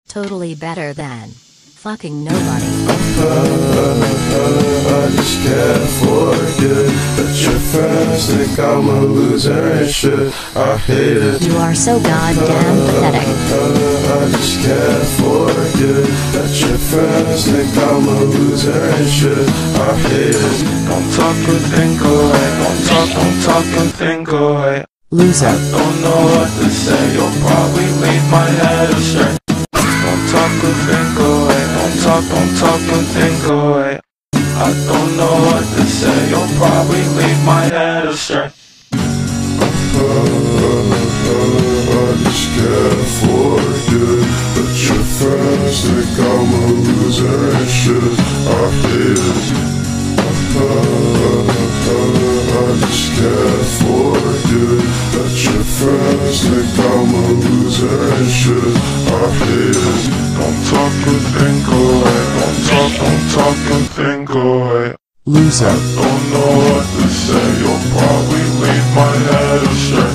Totally better than fucking nobody. I just can't forget that your friends think I'm a loser and shit. I hate it. You are so goddamn pathetic. I just can't forget that your friends think I'm a loser and shit. I hate it. Don't talk and think away. Don't talk and think away. Loser. I don't know what to say. You'll probably leave my head astray. Don't talk and think away. Don't talk and think away. I don't know what to say. You'll probably leave my head astray. I just can't forget that your friends think I'm a loser and shit. I hate it. I just can't forget that your friends think I'm a loser and shit. I hate it. Don't talk and think away. Don't talk and think away. Loser. I don't know what to say. You'll probably leave my head astray.